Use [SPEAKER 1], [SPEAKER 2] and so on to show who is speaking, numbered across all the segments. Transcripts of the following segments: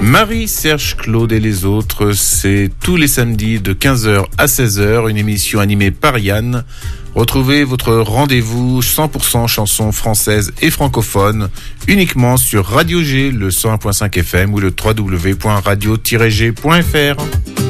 [SPEAKER 1] Marie, Serge, Claude et les autres, c'est tous les samedis de 15h à 16h, une émission animée par Yann. Retrouvez votre rendez-vous 100% chansons françaises et francophones uniquement sur Radio G, le 101.5 FM ou le www.radio-g.fr.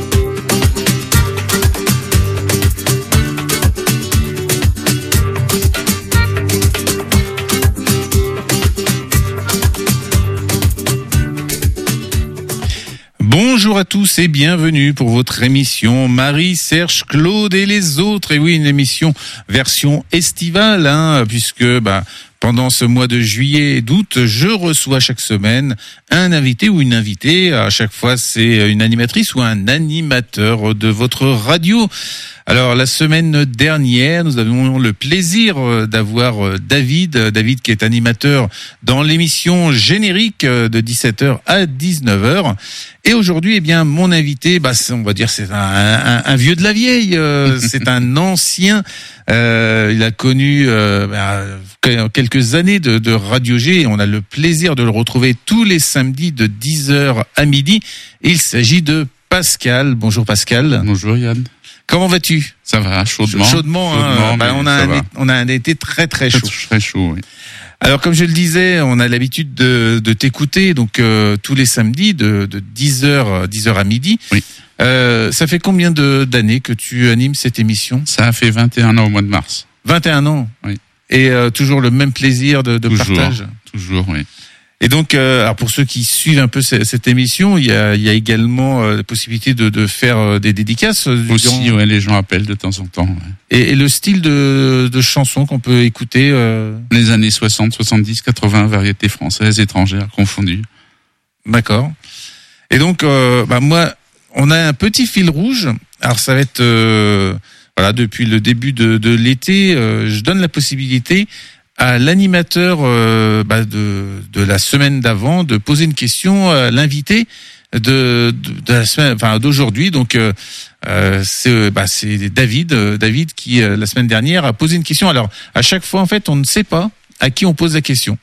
[SPEAKER 1] Bonjour à tous et bienvenue pour votre émission Marie, Serge, Claude et les autres. Et oui, une émission version estivale, puisque pendant ce mois de juillet et d'août, je reçois chaque semaine un invité ou une invitée. À chaque fois, c'est une animatrice ou un animateur de votre radio. Alors, la semaine dernière, nous avons le plaisir d'avoir David qui est animateur dans l'émission Générique de 17h à 19h. Et aujourd'hui, mon invité, on va dire, c'est un vieux de la vieille. C'est un ancien. Il a connu quelques années de Radio G et on a le plaisir de le retrouver tous les samedis de 10h à midi. Il s'agit de Pascal. Bonjour Pascal.
[SPEAKER 2] Bonjour Yann.
[SPEAKER 1] Comment vas-tu?
[SPEAKER 2] Ça va, chaudement.
[SPEAKER 1] Chaudement, on a un été très très chaud.
[SPEAKER 2] Très chaud, oui.
[SPEAKER 1] Alors comme je le disais, on a l'habitude de t'écouter donc tous les samedis de 10h à midi.
[SPEAKER 2] Oui.
[SPEAKER 1] Ça fait combien d'années que tu animes cette émission?
[SPEAKER 2] Ça a fait 21 ans au mois de mars.
[SPEAKER 1] 21 ans.
[SPEAKER 2] Oui.
[SPEAKER 1] Et toujours le même plaisir de partage.
[SPEAKER 2] Toujours, oui.
[SPEAKER 1] Et donc, alors pour ceux qui suivent un peu cette émission, il y a également la possibilité de faire des dédicaces.
[SPEAKER 2] Aussi, ouais, les gens appellent de temps en temps. Ouais.
[SPEAKER 1] Et le style de chansons qu'on peut écouter
[SPEAKER 2] Les années 60, 70, 80, variétés françaises, étrangères, confondues.
[SPEAKER 1] D'accord. Et donc, moi, on a un petit fil rouge. Alors, ça va être... depuis le début de l'été, je donne la possibilité à l'animateur de la semaine d'avant de poser une question à l'invité de la semaine, d'aujourd'hui. Donc c'est David qui la semaine dernière a posé une question. Alors à chaque fois en fait on ne sait pas à qui on pose la question.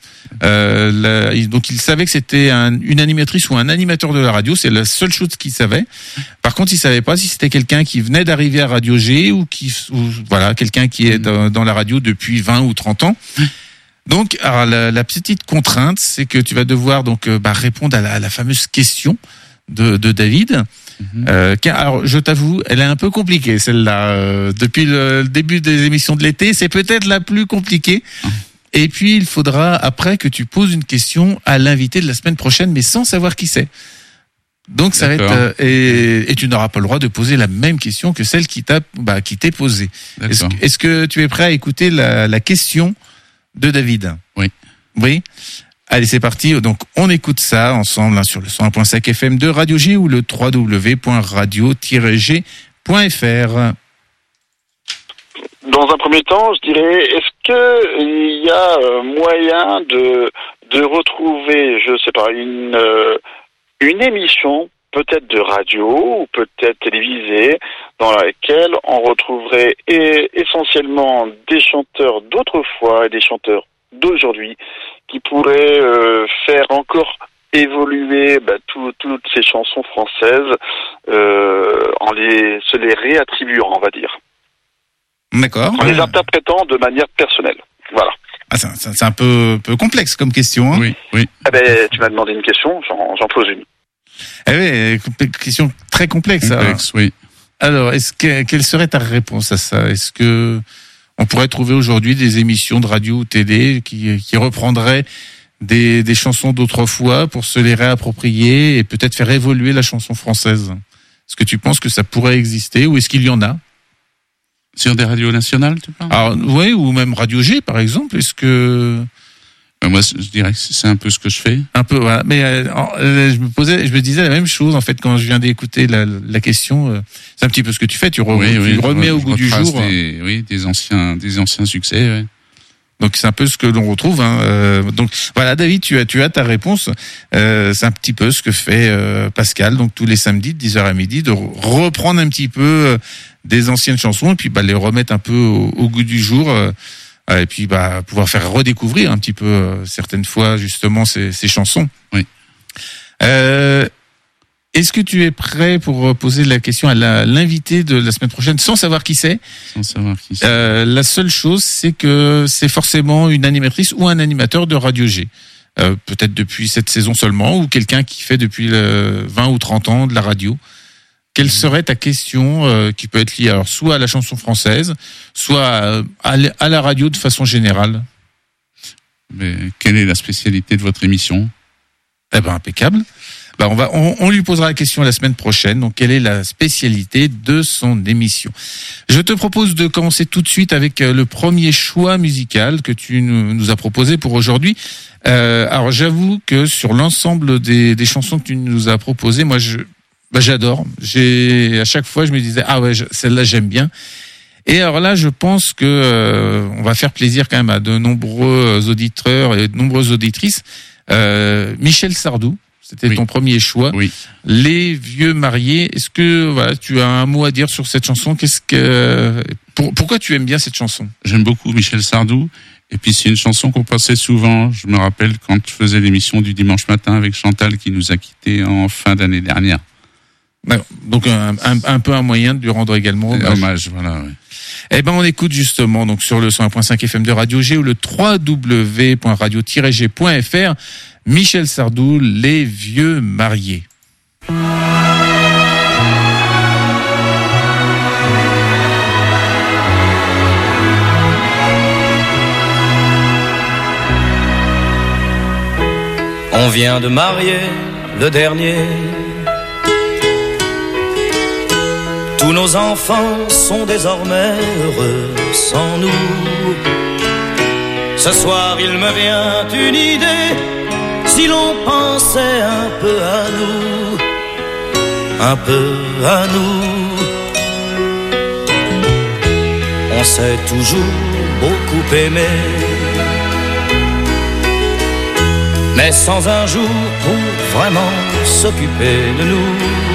[SPEAKER 1] Donc il savait que c'était une animatrice ou un animateur de la radio, c'est la seule chose qu'il savait. Par contre, il savait pas si c'était quelqu'un qui venait d'arriver à Radio G ou quelqu'un qui est dans la radio depuis 20 ou 30 ans. Donc, alors, la petite contrainte, c'est que tu vas devoir donc répondre à la fameuse question de David. Alors, je t'avoue, elle est un peu compliquée celle-là. Depuis le début des émissions de l'été, c'est peut-être la plus compliquée. Et puis, il faudra après que tu poses une question à l'invité de la semaine prochaine, mais sans savoir qui c'est. Donc, ça va être et tu n'auras pas le droit de poser la même question que celle qui t'est posée. Est-ce que tu es prêt à écouter la question de David?
[SPEAKER 2] Oui.
[SPEAKER 1] Oui. Allez, c'est parti. Donc, on écoute ça ensemble sur le 101.5 FM de Radio G ou le www.radio-g.fr.
[SPEAKER 3] Dans un premier temps, je dirais, est-ce qu'il y a moyen de retrouver, je sais pas, une émission, peut-être de radio ou peut-être télévisée, dans laquelle on retrouverait essentiellement des chanteurs d'autrefois et des chanteurs d'aujourd'hui qui pourraient faire encore évoluer toutes ces chansons françaises en se les réattribuant, on va dire.
[SPEAKER 1] D'accord.
[SPEAKER 3] En les interprétant de manière personnelle. Voilà.
[SPEAKER 1] Ah, c'est un peu complexe comme question. Hein.
[SPEAKER 2] Oui.
[SPEAKER 3] Tu m'as demandé une question, j'en pose une.
[SPEAKER 1] Eh oui, question très complexe.
[SPEAKER 2] Oui.
[SPEAKER 1] Alors, quelle serait ta réponse à ça? Est-ce que on pourrait trouver aujourd'hui des émissions de radio ou télé qui reprendraient des chansons d'autrefois pour se les réapproprier et peut-être faire évoluer la chanson française? Est-ce que tu penses que ça pourrait exister ou est-ce qu'il y en a?
[SPEAKER 2] Sur des radios nationales, tu parles?
[SPEAKER 1] Alors, oui, ou même Radio G, par exemple. Est-ce que...
[SPEAKER 2] Moi, je dirais que c'est un peu ce que je fais.
[SPEAKER 1] Un peu, voilà. Mais je me disais la même chose, en fait, quand je viens d'écouter la question. C'est un petit peu ce que tu fais. Tu remets au goût du jour.
[SPEAKER 2] Des anciens succès, ouais.
[SPEAKER 1] Donc c'est un peu ce que l'on retrouve. Donc voilà, David, tu as ta réponse. C'est un petit peu ce que fait Pascal. Donc tous les samedis de 10h à midi, de reprendre un petit peu des anciennes chansons et puis les remettre un peu au goût du jour. Et puis pouvoir faire redécouvrir un petit peu certaines fois justement ces chansons.
[SPEAKER 2] Oui.
[SPEAKER 1] Est-ce que tu es prêt pour poser la question à l'invité de la semaine prochaine, sans savoir qui c'est?
[SPEAKER 2] Sans savoir qui c'est.
[SPEAKER 1] La seule chose, c'est que c'est forcément une animatrice ou un animateur de Radio G. Peut-être depuis cette saison seulement, ou quelqu'un qui fait depuis 20 ou 30 ans de la radio. Quelle serait ta question qui peut être liée alors soit à la chanson française, soit à la radio de façon générale?
[SPEAKER 2] Mais quelle est la spécialité de votre émission?
[SPEAKER 1] Eh ben, impeccable. Bah, on lui posera la question la semaine prochaine. Donc, quelle est la spécialité de son émission? Je te propose de commencer tout de suite avec le premier choix musical que tu nous as proposé pour aujourd'hui. Alors, j'avoue que sur l'ensemble des chansons que tu nous as proposées, moi, j'adore. À chaque fois, je me disais, ah ouais, celle-là, j'aime bien. Et alors là, je pense que on va faire plaisir quand même à de nombreux auditeurs et de nombreuses auditrices. Michel Sardou, c'était ton premier choix.
[SPEAKER 2] Oui.
[SPEAKER 1] Les vieux mariés. Est-ce que tu as un mot à dire sur cette chanson? Pourquoi tu aimes bien cette chanson?
[SPEAKER 2] J'aime beaucoup Michel Sardou. Et puis c'est une chanson qu'on passait souvent. Je me rappelle quand je faisais l'émission du dimanche matin avec Chantal qui nous a quittés en fin d'année dernière.
[SPEAKER 1] Donc un peu un moyen de lui rendre également
[SPEAKER 2] hommage. Voilà. Ouais.
[SPEAKER 1] Eh ben on écoute justement donc sur le 101.5 FM de Radio G ou le www.radio-g.fr Michel Sardou, Les vieux mariés.
[SPEAKER 4] On vient de marier le dernier. Tous nos enfants sont désormais heureux sans nous. Ce soir il me vient une idée, si l'on pensait un peu à nous, un peu à nous. On s'est toujours beaucoup aimé, mais sans un jour pour vraiment s'occuper de nous.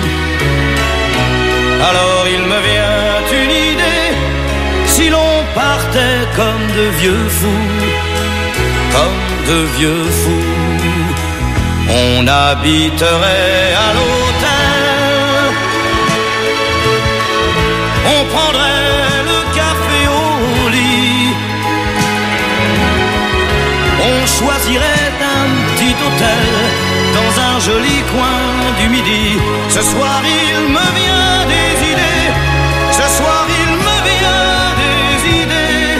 [SPEAKER 4] Alors il me vient une idée, si l'on partait comme de vieux fous, comme de vieux fous, on habiterait à l'hôtel, on prendrait le café au lit, on choisirait un petit hôtel dans un joli coin du midi. Ce soir il me vient des idées, ce soir il me vient des idées.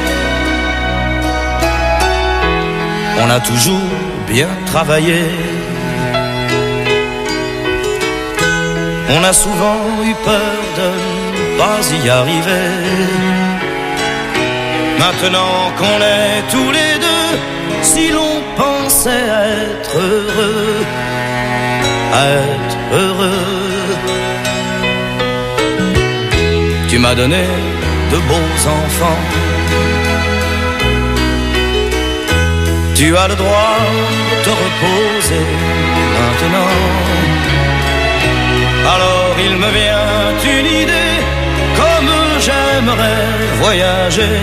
[SPEAKER 4] On a toujours bien travaillé, on a souvent eu peur de ne pas y arriver. Maintenant qu'on est tous les deux, si l'on pensait être heureux, être heureux. Tu m'as donné de beaux enfants, tu as le droit de te reposer maintenant. Alors il me vient une idée, comme j'aimerais voyager,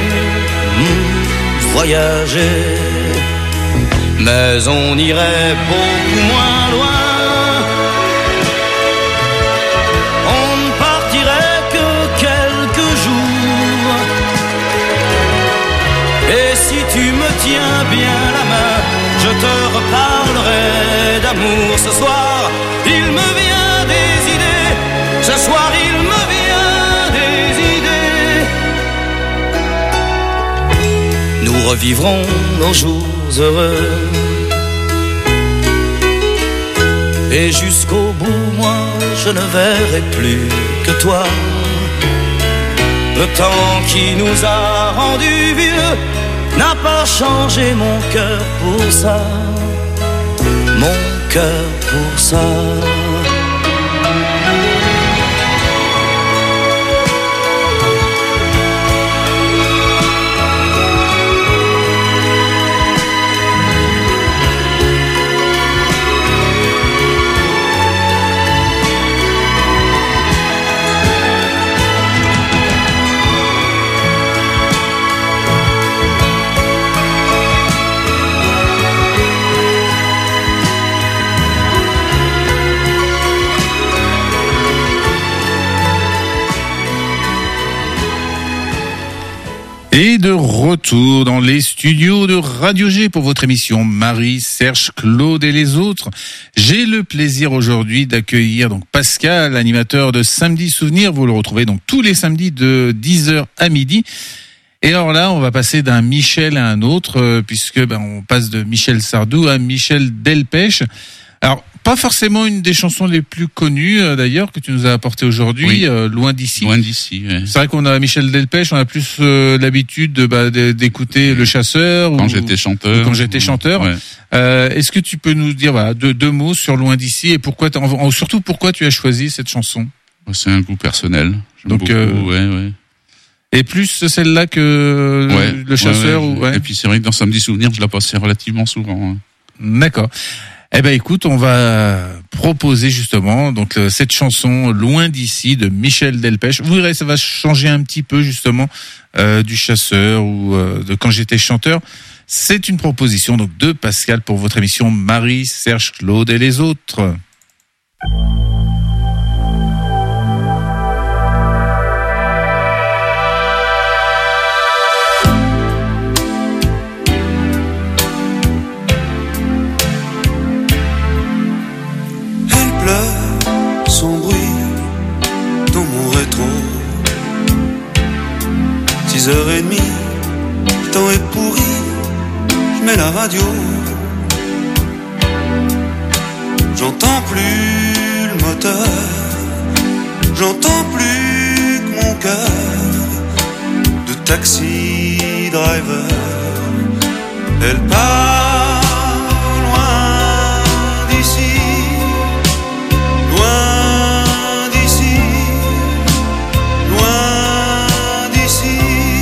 [SPEAKER 4] voyager. Mais on irait beaucoup moins loin, on ne partirait que quelques jours. Et si tu me tiens bien la main, je te reparlerai d'amour. Ce soir, il me vient des idées, ce soir il me vient des idées. Nous revivrons nos jours heureux, et jusqu'au bout, moi, je ne verrai plus que toi. Le temps qui nous a rendus vieux n'a pas changé mon cœur pour ça, mon cœur pour ça.
[SPEAKER 1] est de retour dans les studios de Radio G pour votre émission Marie, Serge, Claude et les autres. J'ai le plaisir aujourd'hui d'accueillir donc Pascal, animateur de Samedi Souvenir. Vous le retrouvez donc tous les samedis de 10h à midi. Et alors là, on va passer d'un Michel à un autre, puisque on passe de Michel Sardou à Michel Delpech. Alors, pas forcément une des chansons les plus connues, d'ailleurs, que tu nous as apporté aujourd'hui, oui. Loin d'ici.
[SPEAKER 2] Loin d'ici, ouais.
[SPEAKER 1] C'est vrai qu'on a Michel Delpech, on a plus l'habitude d'écouter Le Chasseur.
[SPEAKER 2] Quand j'étais chanteur.
[SPEAKER 1] Quand j'étais chanteur.
[SPEAKER 2] Ouais.
[SPEAKER 1] Est-ce que tu peux nous dire deux mots sur Loin d'ici et surtout pourquoi tu as choisi cette chanson?
[SPEAKER 2] C'est un goût personnel. J'aime beaucoup, ouais.
[SPEAKER 1] Et plus celle-là que Le Chasseur
[SPEAKER 2] Et puis c'est vrai que dans Samedi Souvenir, je la passais relativement souvent. Hein.
[SPEAKER 1] D'accord. Eh ben écoute, on va proposer justement donc cette chanson Loin d'ici de Michel Delpech. Vous verrez, ça va changer un petit peu justement du Chasseur ou de Quand j'étais chanteur. C'est une proposition donc de Pascal pour votre émission Marie, Serge, Claude et les autres.
[SPEAKER 5] Son bruit dans mon rétro. 6h30, le temps est pourri, je mets la radio. J'entends plus le moteur, j'entends plus que mon cœur de taxi driver. Elle part loin d'ici. Loin d'ici, loin d'ici.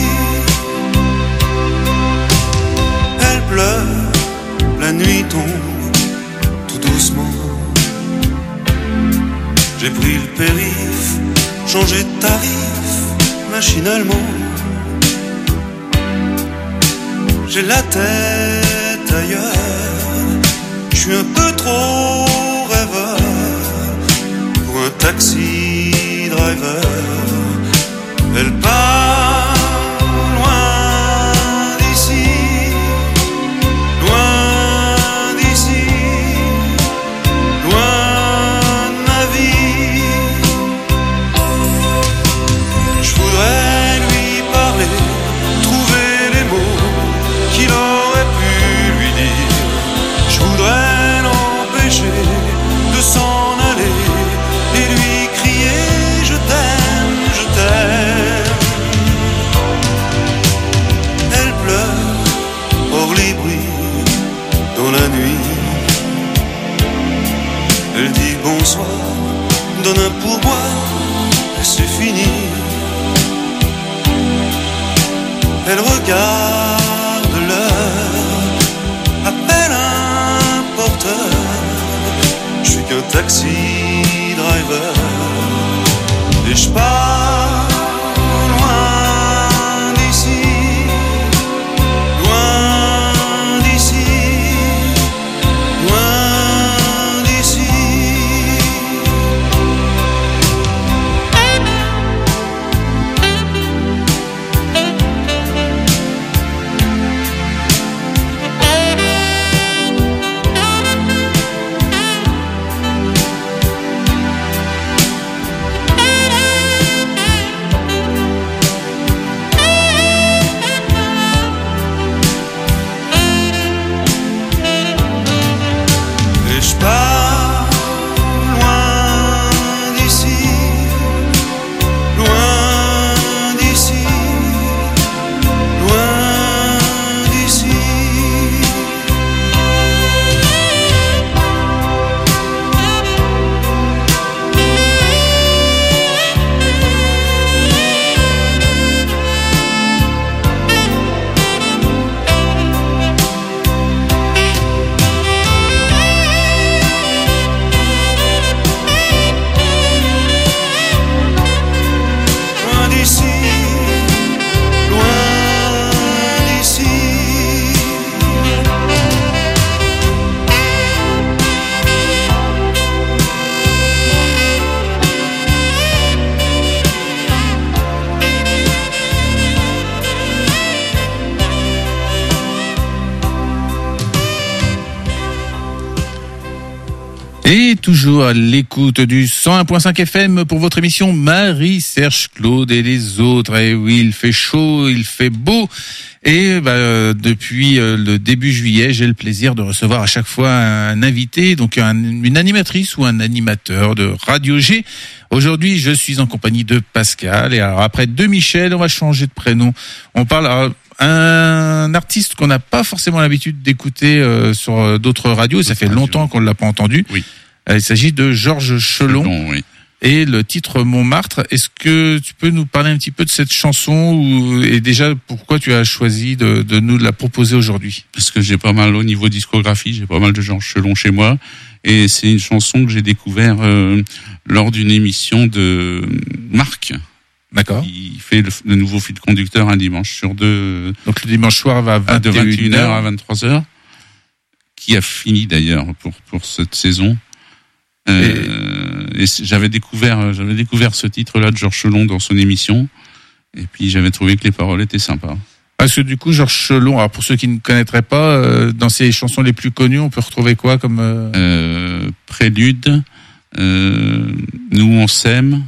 [SPEAKER 5] Elle pleure, la nuit tombe tout doucement. J'ai pris le périph', changé de tarif machinalement. J'ai la tête ailleurs, je suis un peu trop rêveur. Un taxi driver, elle part loin d'ici, loin d'ici, loin de ma vie. Je voudrais lui parler, trouver les mots qu'il aurait pu lui dire. Je voudrais l'empêcher de s'en aller et lui crier je t'aime, je t'aime. Elle pleure, hors les bruits, dans la nuit. Elle dit bonsoir, donne un pourboire, et c'est fini. Elle regarde l'heure, appelle un porteur. Je suis qu'un taxi driver et je pars loin d'ici, loin d'ici, loin d'ici.
[SPEAKER 1] Et toujours à l'écoute du 101.5 FM pour votre émission Marie-Serge Claude et les autres. Et oui, il fait chaud, il fait beau. Et depuis le début juillet, j'ai le plaisir de recevoir à chaque fois un invité, donc une animatrice ou un animateur de Radio G. Aujourd'hui, je suis en compagnie de Pascal. Et alors après de Michel, on va changer de prénom. On parle un artiste qu'on n'a pas forcément l'habitude d'écouter sur d'autres radios. Et ça fait longtemps qu'on ne l'a pas entendu.
[SPEAKER 2] Oui.
[SPEAKER 1] Il s'agit de Georges Chelon.
[SPEAKER 2] Oui.
[SPEAKER 1] Et le titre Montmartre. Est-ce que tu peux nous parler un petit peu de cette chanson et déjà pourquoi tu as choisi de nous la proposer aujourd'hui?
[SPEAKER 2] Parce que j'ai pas mal au niveau discographie, j'ai pas mal de Georges Chelon chez moi. Et c'est une chanson que j'ai découvert lors d'une émission de Marc.
[SPEAKER 1] D'accord.
[SPEAKER 2] Il fait le nouveau fil conducteur un dimanche sur deux.
[SPEAKER 1] Donc le dimanche soir va
[SPEAKER 2] de 21h à 23h. Qui a fini d'ailleurs pour cette saison. Et j'avais découvert ce titre-là de Georges Chelon dans son émission. Et puis j'avais trouvé que les paroles étaient sympas.
[SPEAKER 1] Parce que du coup, Georges Chelon, alors pour ceux qui ne connaîtraient pas, dans ses chansons les plus connues, on peut retrouver quoi comme
[SPEAKER 2] Prélude, Nous on s'aime.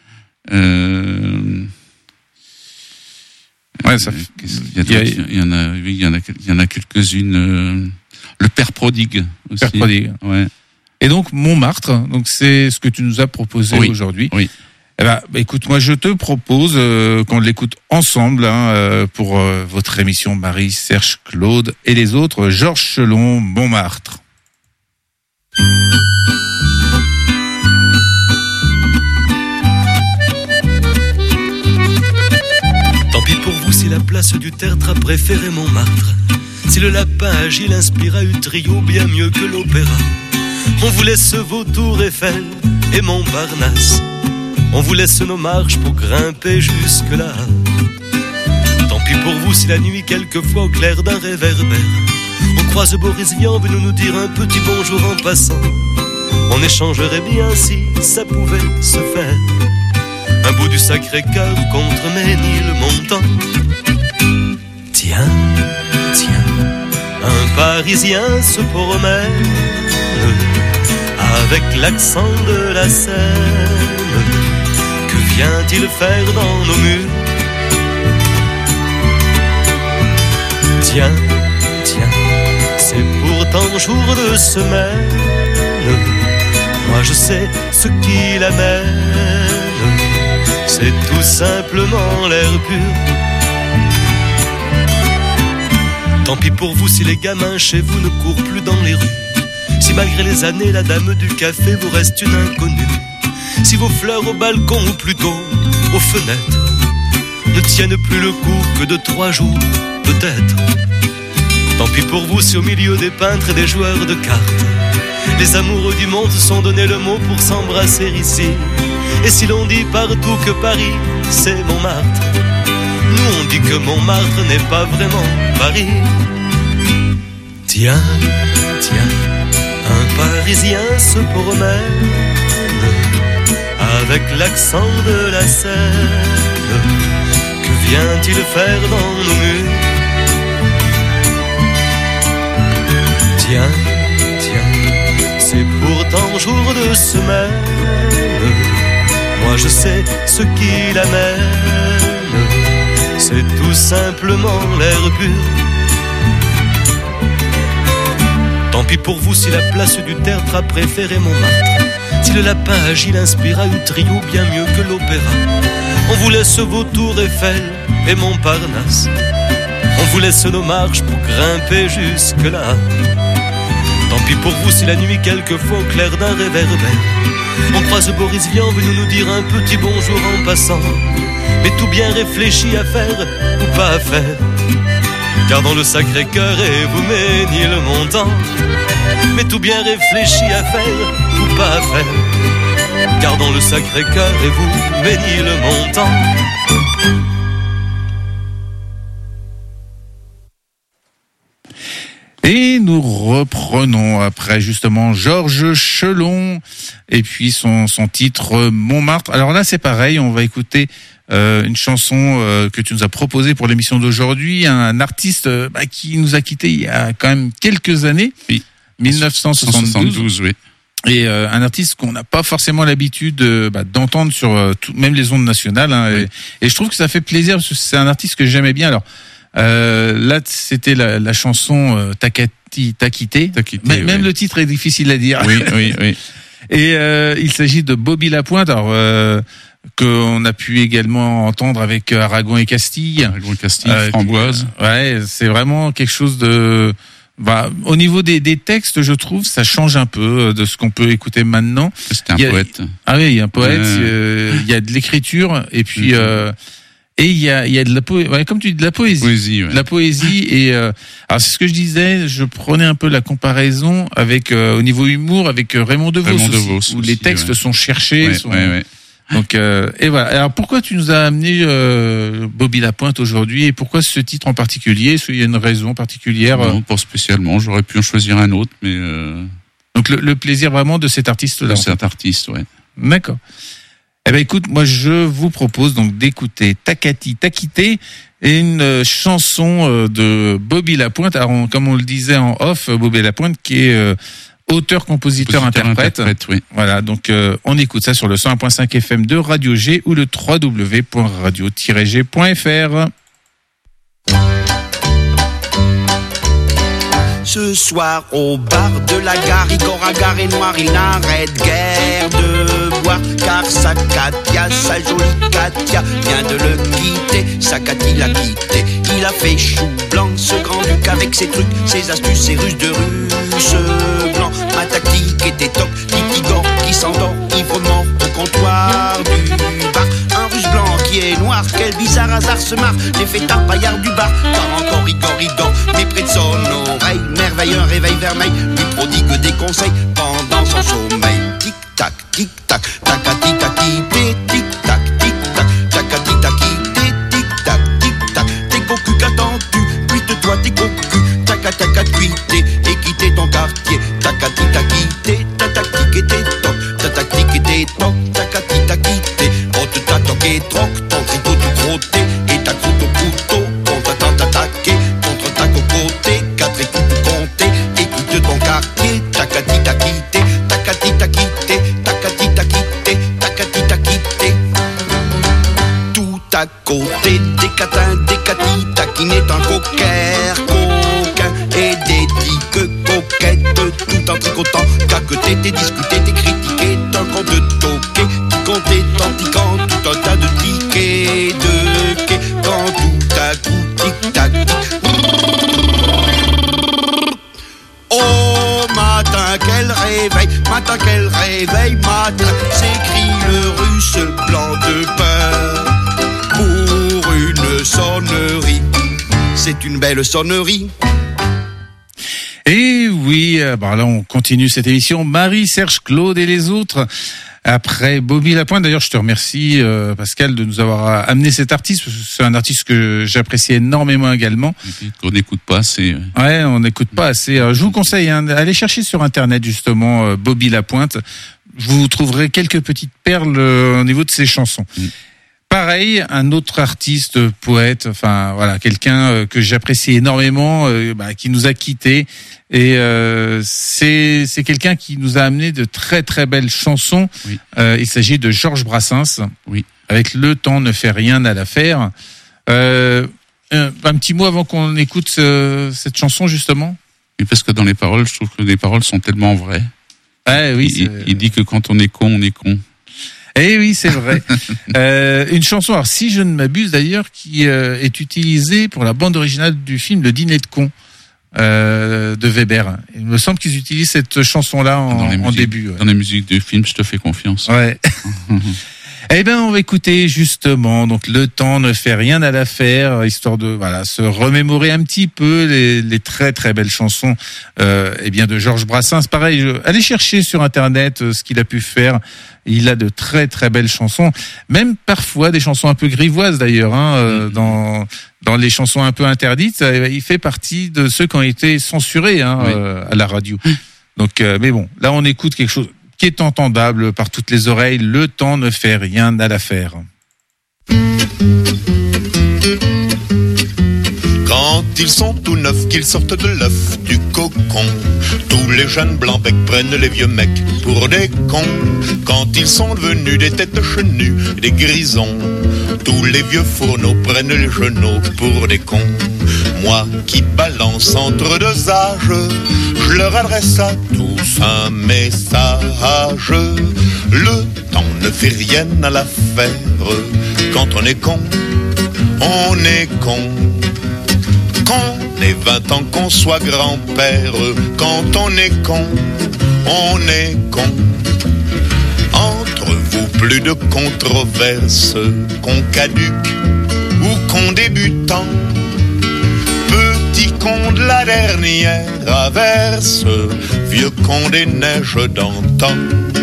[SPEAKER 1] Ouais, ça.
[SPEAKER 2] Il y en a quelques-unes. Le Père prodigue aussi.
[SPEAKER 1] Père prodigue.
[SPEAKER 2] Ouais.
[SPEAKER 1] Et donc Montmartre, donc c'est ce que tu nous as proposé aujourd'hui.
[SPEAKER 2] Oui.
[SPEAKER 1] Eh ben, écoute, moi je te propose qu'on l'écoute ensemble pour votre émission Marie-Serge Claude et les autres. Georges Chelon, Montmartre.
[SPEAKER 6] Tant pis pour vous si la place du tertre a préféré Montmartre. Si le lapin agile inspira un trio bien mieux que l'opéra. On vous laisse vos tours Eiffel et Montparnasse. On vous laisse nos marches pour grimper jusque-là. Tant pis pour vous si la nuit quelquefois au clair d'un réverbère on croise Boris Vian venu nous dire un petit bonjour en passant. On échangerait bien si ça pouvait se faire. Un bout du Sacré-Cœur contre Ménilmontant. Tiens, un Parisien se promène avec l'accent de la Seine. Que vient-il faire dans nos murs? Tiens, c'est pourtant jour de semaine. Moi je sais ce qui l'amène. C'est tout simplement l'air pur. Tant pis pour vous si les gamins chez vous ne courent plus dans les rues. Si malgré les années la dame du café vous reste une inconnue. Si vos fleurs au balcon ou plutôt aux fenêtres ne tiennent plus le coup que de 3 jours peut-être. Tant pis pour vous si au milieu des peintres et des joueurs de cartes les amoureux du monde se sont donné le mot pour s'embrasser ici. Et si l'on dit partout que Paris c'est Montmartre, nous on dit que Montmartre n'est pas vraiment Paris. Tiens, un Parisien se promène avec l'accent de la Seine. Que vient-il faire dans nos murs? Tiens, c'est pourtant jour de semaine. Moi je sais ce qui l'amène. C'est tout simplement l'air pur. Tant pis pour vous si la place du tertre a préféré Montmartre. Si le lapin agile inspira un trio bien mieux que l'opéra. On vous laisse vos tours Eiffel et Montparnasse. On vous laisse nos marches pour grimper jusque-là. Tant pis pour vous si la nuit quelquefois au clair d'un réverbère on croise Boris Vian venu nous dire un petit bonjour en passant. Mais tout bien réfléchi à faire ou pas à faire. Car dans le Sacré-Cœur et vous Ménilmontant. Mais tout bien réfléchi à faire ou pas à faire. Car dans le Sacré-Cœur et vous Ménilmontant.
[SPEAKER 1] Et nous reprenons après justement Georges Chelon et puis son titre Montmartre. Alors là c'est pareil, on va écouter une chanson que tu nous as proposée pour l'émission d'aujourd'hui, un artiste qui nous a quittés il y a quand même quelques années,
[SPEAKER 2] oui.
[SPEAKER 1] 1972.
[SPEAKER 2] Oui.
[SPEAKER 1] Et un artiste qu'on n'a pas forcément l'habitude d'entendre sur même les ondes nationales. Hein,
[SPEAKER 2] oui.
[SPEAKER 1] et je trouve que ça fait plaisir parce que c'est un artiste que j'aimais bien. Alors là, c'était la chanson Takati Takité. Même le titre est difficile à dire.
[SPEAKER 2] Oui.
[SPEAKER 1] Et il s'agit de Bobby Lapointe. Alors qu'on a pu également entendre avec Aragon et Castille.
[SPEAKER 2] Framboise.
[SPEAKER 1] Ouais, c'est vraiment quelque chose de. Au niveau des textes, je trouve, ça change un peu de ce qu'on peut écouter maintenant.
[SPEAKER 2] C'était un poète.
[SPEAKER 1] Ah oui, il y a un poète. Il y a de l'écriture et puis et il y a de la poésie. Comme tu dis, de la poésie.
[SPEAKER 2] Ouais.
[SPEAKER 1] De la poésie et alors c'est ce que je disais. Je prenais un peu la comparaison avec au niveau humour avec Raymond DeVos où les textes sont cherchés.
[SPEAKER 2] Ouais.
[SPEAKER 1] Donc et voilà. Alors pourquoi tu nous as amené Bobby Lapointe aujourd'hui et pourquoi ce titre en particulier? Est-ce qu'il y a une raison particulière?
[SPEAKER 2] Non, pas spécialement. J'aurais pu en choisir un autre, mais
[SPEAKER 1] donc le plaisir vraiment de cet artiste-là.
[SPEAKER 2] De cet artiste, ouais.
[SPEAKER 1] D'accord. Eh ben écoute, moi je vous propose donc d'écouter Takati Takité et une chanson de Bobby Lapointe. Alors comme on le disait en off, Bobby Lapointe qui est auteur, compositeur, interprète.
[SPEAKER 2] Oui.
[SPEAKER 1] Voilà, donc on écoute ça sur le 101.5 FM de Radio G ou le www.radio-g.fr.
[SPEAKER 7] Ce soir au bar de la gare, Igor a garé noir, il n'arrête guère de boire, car sa Katia, sa jolie Katia, vient de le quitter, sa Katia l'a quitté. Il a fait chou blanc, ce grand-duc avec ses trucs, ses astuces, ses ruses de russe blanc. Ma tactique était toc, dit Igor qui s'endort, ivrement au comptoir du bar. Un russe blanc qui est noir, quel bizarre hasard se marre, les fêtards paillards du bar, car encore Igor il dort, mais près de son oreille, merveille, un réveil vermeil, lui prodigue des conseils pendant son sommeil. Tic-tac, tic-tac, takati-taki-té, tic-tac, tic-tac, takati-taki-té, tic-tac, tic-tac. T'es cocu, qu'attends-tu? Cuite-toi tes cocus, taca-taca-cuité, et quitter ton quartier. Takati-taki-té, ta-tac-tic-et-té, toc, ta-tac-tic-et-té, toc, takati-taki-té. Ôte ta toc et troc, ton tricot tout crotté, et ta croûte au couteau, qu'on t'attend t'attaquer, contre ta cocoté, quatre écoutes tout compter, et quitte ton quartier. Takati-taki-té, takati-taki-té, takati-taki-té, takati-taki-té. Tout à côté, des catins, des catis, taquiner un coquère, coquin, et des tiques coquettes, tout en tricotant, qu'à côté t'es discuté, t'es critiqué, d'un compte de toqué, qui comptait en tiquant, tout un tas de tickets, de quai, quand tout à coup, tic-tac, tic. Oh, matin, quel réveil, matin, s'écrie le russe blanc de peur, pour une sonnerie, c'est une belle sonnerie.
[SPEAKER 1] Et oui, là on continue cette émission. Marie, Serge, Claude et les autres. Après Bobby Lapointe, d'ailleurs, je te remercie Pascal de nous avoir amené cet artiste. Parce que c'est un artiste que j'apprécie énormément également.
[SPEAKER 2] Qu'on n'écoute pas assez.
[SPEAKER 1] Ouais, on n'écoute pas assez. Alors, je vous conseille, allez chercher sur Internet justement Bobby Lapointe. Vous trouverez quelques petites perles au niveau de ses chansons. Pareil, un autre artiste, poète, enfin voilà, quelqu'un que j'apprécie énormément, qui nous a quittés. Et c'est quelqu'un qui nous a amené de très très belles chansons.
[SPEAKER 2] Oui.
[SPEAKER 1] Il s'agit de Georges Brassens.
[SPEAKER 2] Oui.
[SPEAKER 1] Avec Le temps ne fait rien à l'affaire. Un petit mot avant qu'on écoute cette chanson justement.
[SPEAKER 2] Oui, parce que dans les paroles, je trouve que les paroles sont tellement vraies.
[SPEAKER 1] Ouais, oui.
[SPEAKER 2] Il dit que quand on est con, on est con.
[SPEAKER 1] Eh oui, c'est vrai. Une chanson, alors si je ne m'abuse d'ailleurs, qui est utilisée pour la bande originale du film Le Dîner de cons de Weber. Il me semble qu'ils utilisent cette chanson-là en début. Ouais.
[SPEAKER 2] Dans les musiques du film, je te fais confiance.
[SPEAKER 1] Ouais. Eh ben, on va écouter justement. Donc, Le temps ne fait rien à l'affaire, histoire de se remémorer un petit peu les très très belles chansons de Georges Brassens. Pareil, allez chercher sur Internet ce qu'il a pu faire. Il a de très très belles chansons, même parfois des chansons un peu grivoises d'ailleurs. Dans les chansons un peu interdites, il fait partie de ceux qui ont été censurés à la radio. Donc, mais bon, là on écoute quelque chose qui est entendable par toutes les oreilles. Le temps ne fait rien à l'affaire.
[SPEAKER 8] Quand Quand ils sont tout neufs, qu'ils sortent de l'œuf du cocon, tous les jeunes blancs becs prennent les vieux mecs pour des cons. Quand ils sont devenus des têtes chenues, des grisons, tous les vieux fourneaux prennent les genoux pour des cons. Moi qui balance entre deux âges, je leur adresse à tous un message. Le temps ne fait rien à l'affaire. Quand on est con, on est con. Qu'on ait 20 ans, qu'on soit grand-père. Quand on est con, on est con. Entre vous, plus de controverses. Qu'on caduque ou qu'on débutant. Petit con de la dernière averse, vieux con des neiges d'antan.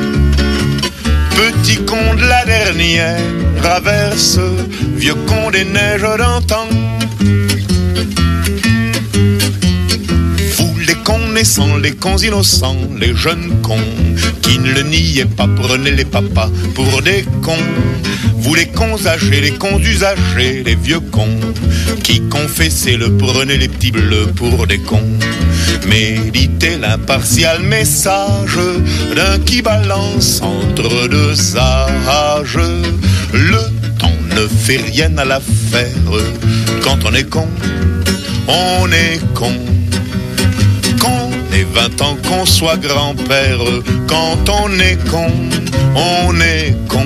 [SPEAKER 8] Petit con de la dernière averse, vieux con des neiges d'antan. Vous les cons naissants, les cons innocents, les jeunes cons qui ne le niaient pas, prenez les papas pour des cons. Vous les cons âgés, les cons usagés, les vieux cons qui confessaient le prenez les petits bleus pour des cons. Méditez l'impartial message d'un qui balance entre deux âges. Le temps ne fait rien à l'affaire. Quand on est con, on est con. Qu'on ait 20 ans, qu'on soit grand-père. Quand on est con, on est con.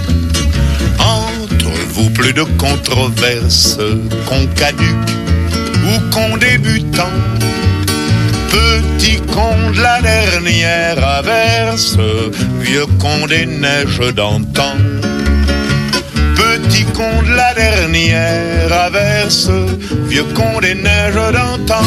[SPEAKER 8] Entre vous, plus de controverses. Qu'on caduque ou qu'on débutant. Petit con de la dernière averse, vieux con des neiges d'antan. Petit con de la dernière averse, vieux con des neiges d'antan.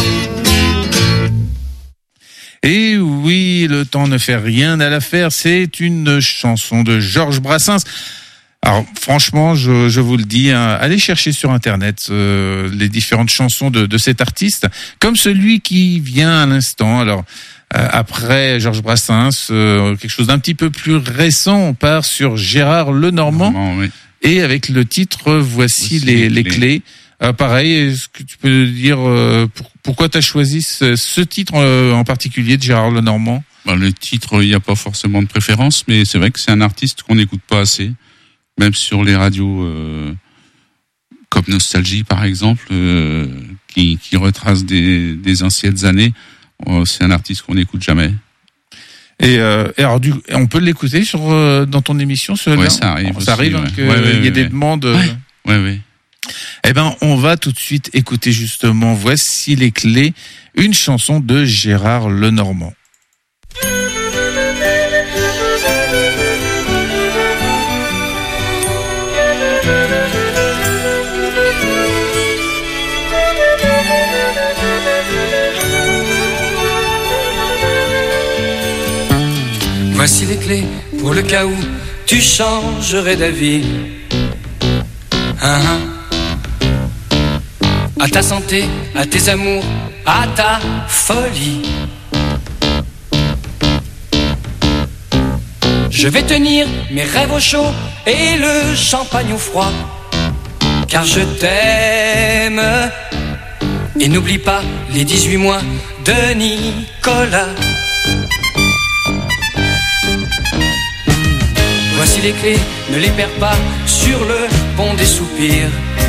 [SPEAKER 1] Et oui, le temps ne fait rien à l'affaire, c'est une chanson de Georges Brassens. Alors franchement, je vous le dis, hein, allez chercher sur Internet les différentes chansons de cet artiste, comme celui qui vient à l'instant. Alors après Georges Brassens, quelque chose d'un petit peu plus récent, on part sur Gérard Lenormand, oui. Et avec le titre Voici les clés. Pareil, est-ce que tu peux dire pourquoi tu as choisi ce titre en particulier de Gérard Lenormand?
[SPEAKER 2] Le titre, il n'y a pas forcément de préférence, mais c'est vrai que c'est un artiste qu'on n'écoute pas assez. Même sur les radios comme Nostalgie par exemple, qui retrace des anciennes années, c'est un artiste qu'on n'écoute jamais.
[SPEAKER 1] Et alors on peut l'écouter dans ton émission,
[SPEAKER 2] ouais, ça arrive.
[SPEAKER 1] Ça arrive
[SPEAKER 2] ouais.
[SPEAKER 1] qu'il y ait des demandes.
[SPEAKER 2] Ouais.
[SPEAKER 1] Eh ben, on va tout de suite écouter justement Voici les clés, une chanson de Gérard Lenormand.
[SPEAKER 9] Voici les clés pour le cas où tu changerais d'avis. À ta santé, à tes amours, à ta folie. Je vais tenir mes rêves au chaud et le champagne au froid, car je t'aime. Et n'oublie pas les 18 mois de Nicolas. Voici les clés, ne les perds pas sur le pont des soupirs.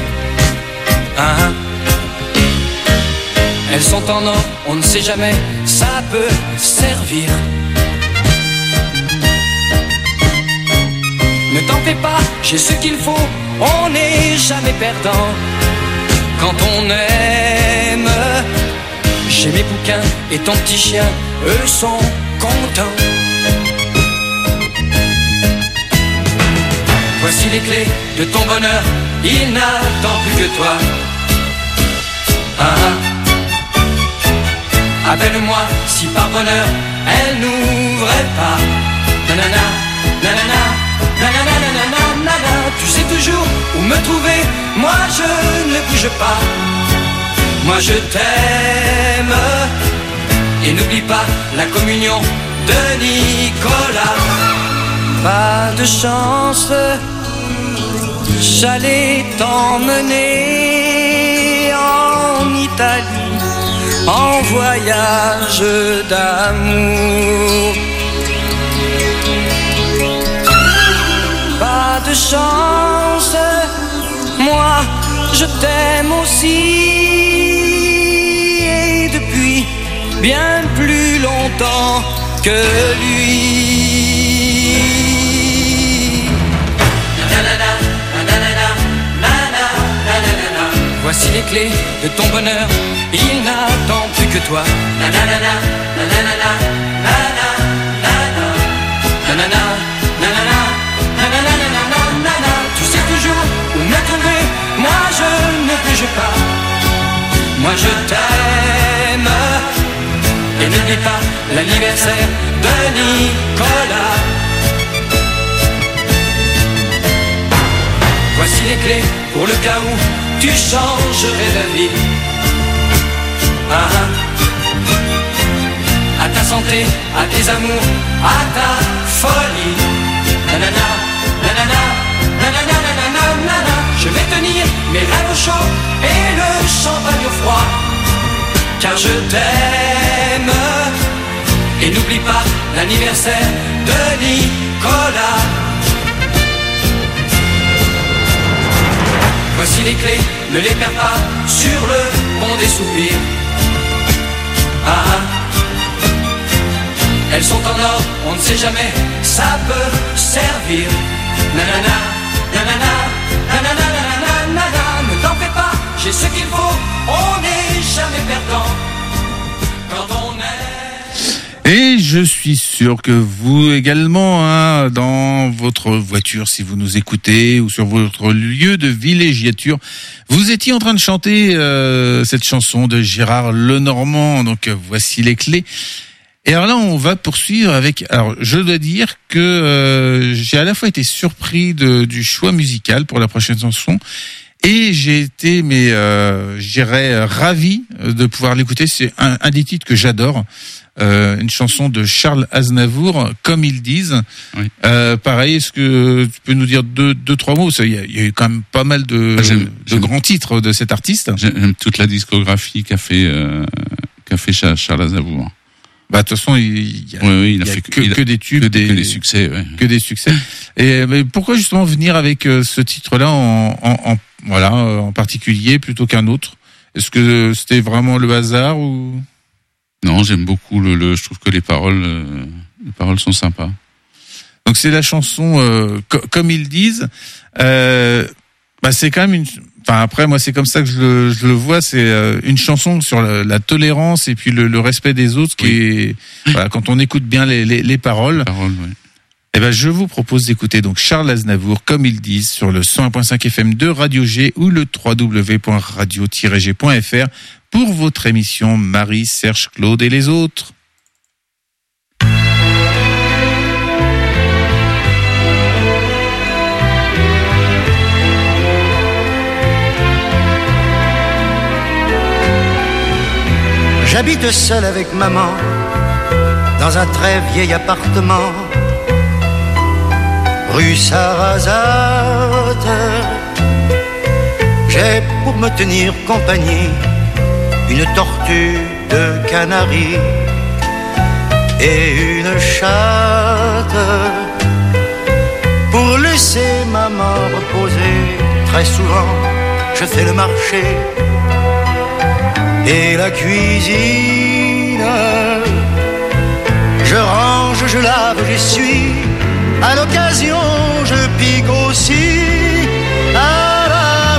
[SPEAKER 9] Elles sont en or, on ne sait jamais, ça peut servir. Ne t'en fais pas, j'ai ce qu'il faut, on n'est jamais perdant. Quand on aime, j'ai mes bouquins et ton petit chien, eux sont contents. Voici les clés de ton bonheur, il n'attend plus que toi. Appelle-moi si par bonheur elle n'ouvrait pas. Nanana, nanana, nanana, nanana, nanana. Tu sais toujours où me trouver, moi je ne bouge pas. Moi je t'aime. Et n'oublie pas la communion de Nicolas. Pas de chance, j'allais t'emmener en Italie. d'Italie en voyage d'amour. Pas de chance, moi je t'aime aussi, et depuis bien plus longtemps que lui. Voici les clés de ton bonheur, il n'attend plus que toi. Tu sais toujours où me trouver, moi je ne bouge pas. Moi je t'aime. Et n'oublie pas l'anniversaire de Nicolas. Voici les clés pour le cas où tu changerais d'avis. À ta santé, à tes amours, à ta folie. Nanana, nanana, nanana, nanana, nanana. Je vais tenir mes rêves au chaud et le champagne au froid, car je t'aime. Et n'oublie pas l'anniversaire de Nicolas. Voici les clés, ne les perds pas sur le pont des soupirs. Elles sont en or, on ne sait jamais, ça peut servir. Nanana, nanana, nanana, nanana, nanana. Ne t'en fais pas, j'ai ce qu'il faut, on n'est jamais perdant quand on est.
[SPEAKER 1] Et je suis sûr que vous également, hein, dans votre voiture, si vous nous écoutez, ou sur votre lieu de villégiature, vous étiez en train de chanter cette chanson de Gérard Lenormand. Donc voici les clés. Et alors là, on va poursuivre avec. Alors, je dois dire que j'ai à la fois été surpris du choix musical pour la prochaine chanson, et j'ai été, je dirais, ravi de pouvoir l'écouter. C'est un des titres que j'adore. Une chanson de Charles Aznavour, Comme ils disent. Oui. Pareil, est-ce que tu peux nous dire deux, trois mots? Il y a eu quand même pas mal de grands titres de cet artiste.
[SPEAKER 2] J'aime toute la discographie qu'a fait Charles Aznavour.
[SPEAKER 1] Bah, de toute façon, il
[SPEAKER 2] a fait
[SPEAKER 1] que des tubes,
[SPEAKER 2] que des succès, ouais.
[SPEAKER 1] Que des succès. Et mais pourquoi justement venir avec ce titre-là en particulier plutôt qu'un autre? Est-ce que c'était vraiment le hasard ou?
[SPEAKER 2] Non, j'aime beaucoup je trouve que les paroles sont sympas.
[SPEAKER 1] Donc c'est la chanson Comme ils disent. C'est quand même après moi c'est comme ça que je le vois, c'est une chanson sur la tolérance et puis le respect des autres qui est quand on écoute bien les paroles.
[SPEAKER 2] Oui.
[SPEAKER 1] Et je vous propose d'écouter donc Charles Aznavour Comme ils disent sur le 101.5 FM de Radio G ou le www.radio-g.fr pour votre émission Marie, Serge, Claude et les autres.
[SPEAKER 10] J'habite seul avec maman dans un très vieil appartement, rue Sarrazate. J'ai pour me tenir compagnie une tortue de Canaries et une chatte. Pour laisser maman reposer, très souvent je fais le marché et la cuisine. Je range, je lave, j'essuie. À l'occasion, je pique aussi à la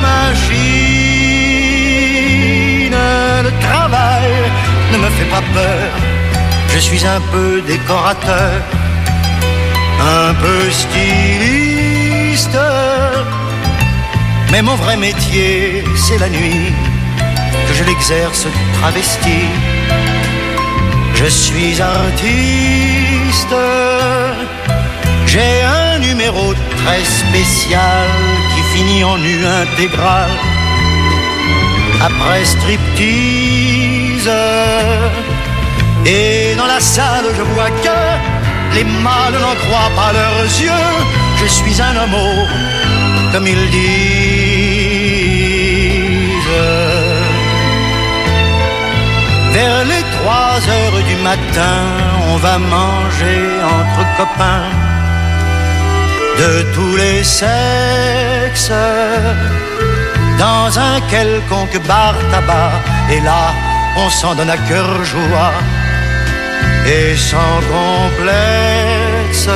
[SPEAKER 10] machine. Le travail ne me fait pas peur. Je suis un peu décorateur, un peu styliste. Mais mon vrai métier, c'est la nuit, que je l'exerce travesti. Je suis artiste. J'ai un numéro très spécial qui finit en nu intégral. Après striptease. Et dans la salle je vois que les mâles n'en croient pas leurs yeux. Je suis un homo, comme ils disent. Vers les 3 heures du matin, on va manger entre copains de tous les sexes dans un quelconque bar tabac. Et là, on s'en donne à cœur joie et sans complexe.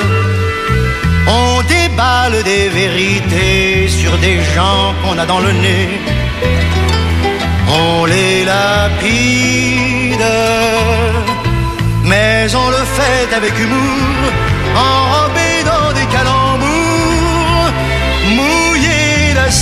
[SPEAKER 10] On déballe des vérités sur des gens qu'on a dans le nez. On les lapide, mais on le fait avec humour, enrobé dans des calembours, mouillés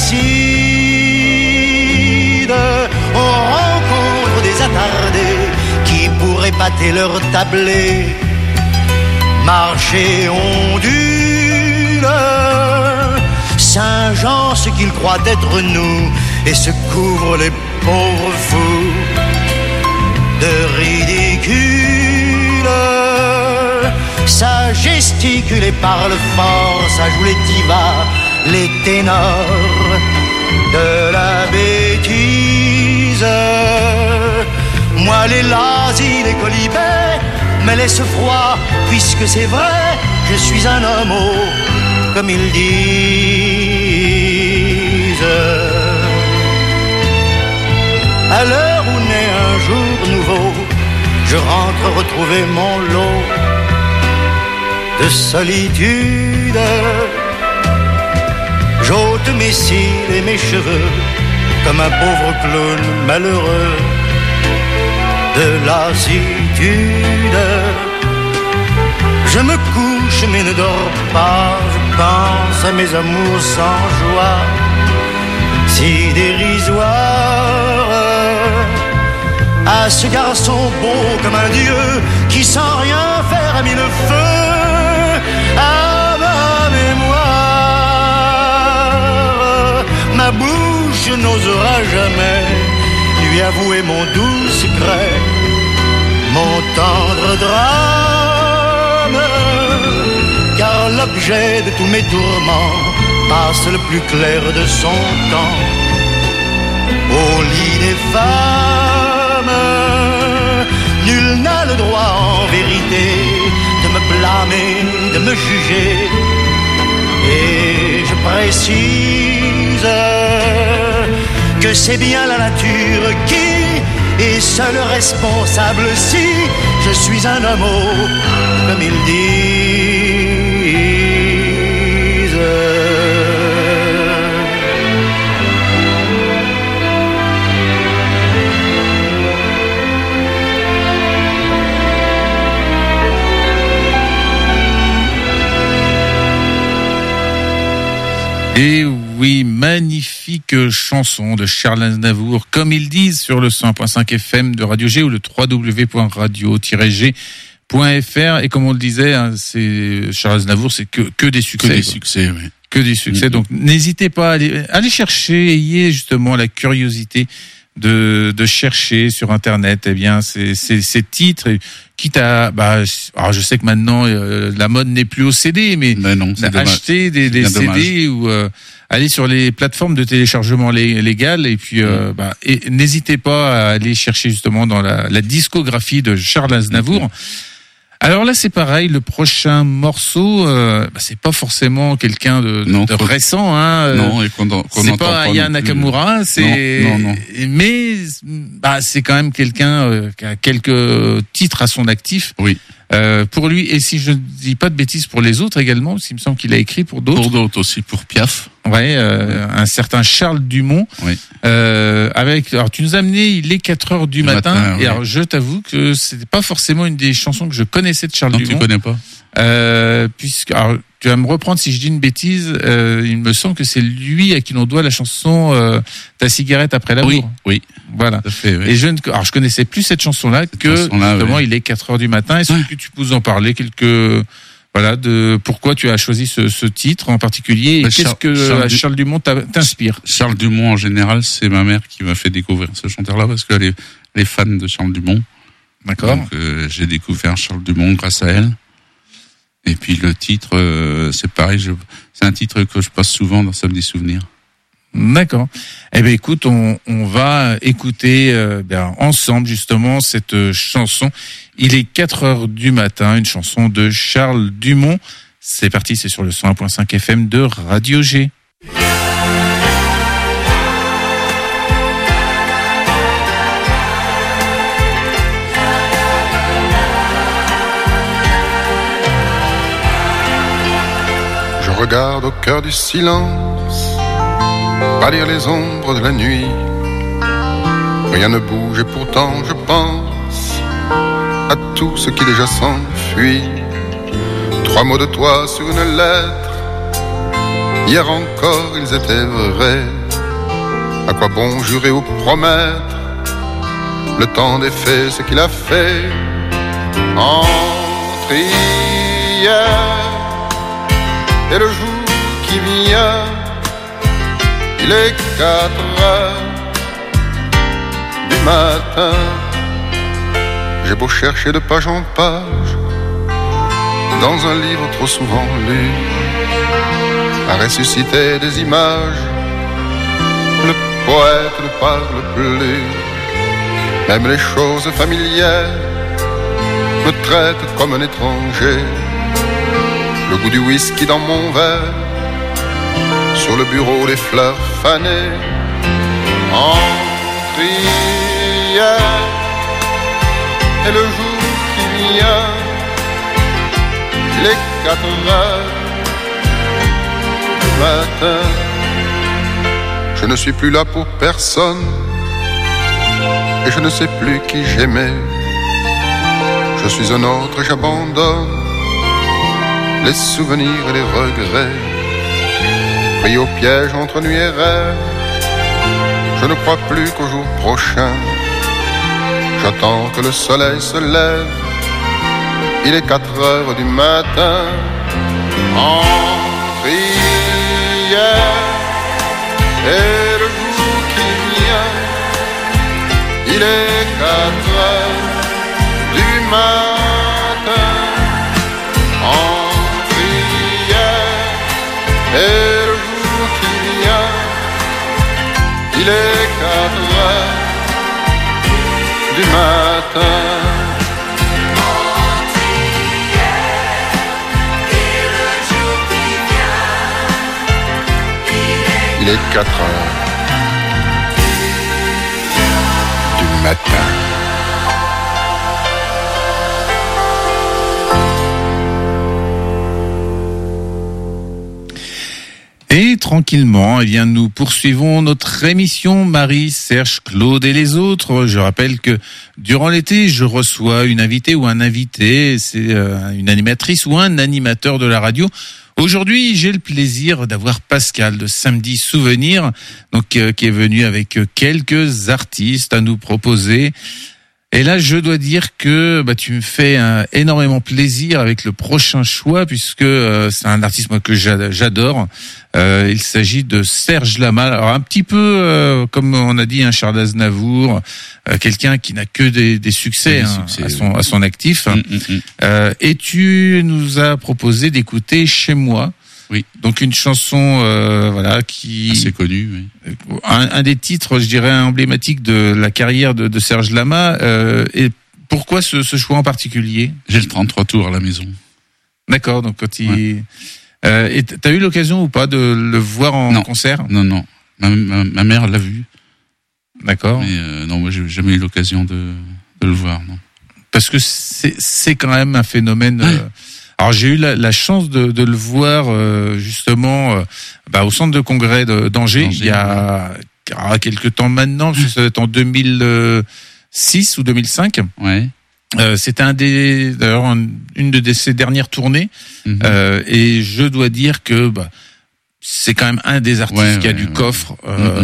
[SPEAKER 10] d'acide. On rencontre des attardés qui pourraient pâter leur tablé, marcher ondule, singeant ce qu'ils croient être nous, et se couvrent les pauvres fous de ridicule. Ça gesticule et parle fort, ça joue les divas, les ténors de la bêtise. Moi les lazis, les colibets me laissent froid, puisque c'est vrai, je suis un homme, comme ils disent. À l'heure où naît un jour nouveau, je rentre retrouver mon lot de solitude. J'ôte mes cils et mes cheveux comme un pauvre clown malheureux de lassitude. Je me couche mais ne dors pas, je pense à mes amours sans joie, si dérisoire, à ce garçon beau comme un dieu qui sans rien faire a mis le feu à ma mémoire. Ma bouche n'osera jamais lui avouer mon doux secret, mon tendre drame, car l'objet de tous mes tourments passe le plus clair de son temps au lit des femmes. Nul n'a le droit en vérité de me blâmer, de me juger. Et je précise que c'est bien la nature qui est seule responsable si je suis un homme, comme ils disent.
[SPEAKER 1] Et oui, magnifique chanson de Charles Aznavour, comme ils disent sur le 100.5 FM de Radio G ou le www.radio-g.fr. Et comme on le disait, hein, c'est Charles Aznavour, c'est que des succès.
[SPEAKER 2] Que des succès, oui.
[SPEAKER 1] Que des succès. Donc n'hésitez pas à aller chercher, ayez justement la curiosité de chercher sur internet ces titres, quitte à alors je sais que maintenant la mode n'est plus au CD, mais
[SPEAKER 2] non,
[SPEAKER 1] acheter des CD ou aller sur les plateformes de téléchargement légales et puis et n'hésitez pas à aller chercher justement dans la discographie de Charles Aznavour. Alors là, c'est pareil. Le prochain morceau, c'est pas forcément quelqu'un de récent, hein.
[SPEAKER 2] Non, et
[SPEAKER 1] c'est pas Aya Nakamura. Mais c'est quand même quelqu'un qui a quelques titres à son actif.
[SPEAKER 2] Oui.
[SPEAKER 1] Pour lui, et si je ne dis pas de bêtises pour les autres également, parce qu'il me semble qu'il a écrit pour d'autres.
[SPEAKER 2] Pour d'autres aussi, pour Piaf.
[SPEAKER 1] Ouais, un certain Charles Dumont.
[SPEAKER 2] Oui.
[SPEAKER 1] Alors tu nous as amené Il est 4h du matin.
[SPEAKER 2] Oui.
[SPEAKER 1] Et alors je t'avoue que c'était pas forcément une des chansons que je connaissais de Charles Dumont.
[SPEAKER 2] Non, tu connais pas.
[SPEAKER 1] Alors tu vas me reprendre si je dis une bêtise. Il me semble que c'est lui à qui l'on doit la chanson Ta cigarette après l'amour.
[SPEAKER 2] Oui.
[SPEAKER 1] Voilà.
[SPEAKER 2] Tout à fait, oui.
[SPEAKER 1] Et je connaissais plus cette chanson-là justement, Il est 4h du matin. Est-ce que tu peux nous en parler de pourquoi tu as choisi ce titre en particulier et qu'est-ce que Charles Dumont t'inspire?
[SPEAKER 2] Charles Dumont, en général, c'est ma mère qui m'a fait découvrir ce chanteur-là parce qu'elle est fan de Charles Dumont.
[SPEAKER 1] D'accord.
[SPEAKER 2] Donc, j'ai découvert Charles Dumont grâce à elle. Et puis, le titre, c'est pareil, c'est un titre que je passe souvent dans Samedi Souvenir.
[SPEAKER 1] D'accord. Eh ben écoute, on va écouter ensemble justement cette chanson. Il est 4h du matin, une chanson de Charles Dumont. C'est parti, c'est sur le 101.5 FM de Radio G.
[SPEAKER 11] Je regarde au cœur du silence pâlir les ombres de la nuit. Rien ne bouge et pourtant je pense à tout ce qui déjà s'enfuit. 3 mots de toi sur une lettre, hier encore ils étaient vrais. À quoi bon jurer ou promettre? Le temps des faits, ce qu'il a fait. Entre hier et le jour qui vient, il est 4h du matin. J'ai beau chercher de page en page dans un livre trop souvent lu, à ressusciter des images, le poète ne parle plus. Même les choses familières me traitent comme un étranger. Le goût du whisky dans mon verre, sur le bureau les fleurs fanées. Entre hier et le jour qui vient, il est 4h du matin. Je ne suis plus là pour personne et je ne sais plus qui j'aimais. Je suis un autre et j'abandonne les souvenirs et les regrets. Pris au piège entre nuit et rêve, je ne crois plus qu'au jour prochain. J'attends que le soleil se lève, il est 4h du matin. Entre hier et le jour qui vient, il est 4h du matin. Entre hier et le jour qui vient, il est 4h du matin. Il est 4h du matin.
[SPEAKER 1] Et tranquillement, eh bien, nous poursuivons notre émission Marie, Serge, Claude et les autres. Je rappelle que durant l'été, je reçois une invitée ou un invité, c'est une animatrice ou un animateur de la radio. Aujourd'hui, j'ai le plaisir d'avoir Pascal de Samedi Souvenir, donc qui est venu avec quelques artistes à nous proposer. Et là, je dois dire que tu me fais énormément plaisir avec le prochain choix, puisque c'est un artiste moi que j'adore. Il s'agit de Serge Lama. Alors un petit peu comme on a dit, Charles Aznavour, quelqu'un qui n'a que des succès, à son actif. Et tu nous as proposé d'écouter Chez moi.
[SPEAKER 2] Oui.
[SPEAKER 1] Donc une chanson qui
[SPEAKER 2] assez connue, oui.
[SPEAKER 1] Un des titres, je dirais, emblématiques de la carrière de Serge Lama. Et pourquoi ce choix en particulier?
[SPEAKER 2] J'ai le 33 tours à la maison.
[SPEAKER 1] D'accord, donc quand et t'as eu l'occasion ou pas de le voir en concert?
[SPEAKER 2] Non. Ma mère l'a vu.
[SPEAKER 1] D'accord.
[SPEAKER 2] Mais non, moi j'ai jamais eu l'occasion de le voir, non.
[SPEAKER 1] Parce que c'est quand même un phénomène. Alors j'ai eu la chance de le voir justement au centre de congrès d'Angers il y a quelques temps maintenant, parce que ça doit être en 2006 ou 2005.
[SPEAKER 2] Ouais.
[SPEAKER 1] C'était d'ailleurs une de ses dernières tournées, et je dois dire que c'est quand même un des artistes qui a du coffre